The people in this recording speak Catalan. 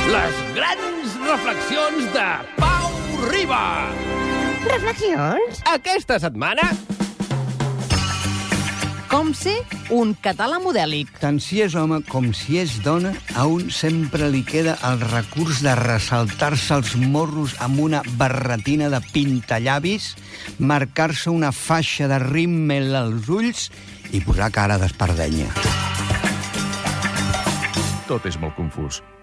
Les grans reflexions de Pau Riba. Reflexions? Aquesta setmana... Com ser un català modèlic. Tant si és home com si és dona, a un sempre li queda el recurs de ressaltar-se els morros amb una barretina de pintallavis, marcar-se una faixa de rímel als ulls i posar cara d'espardenya. Tot és molt confús.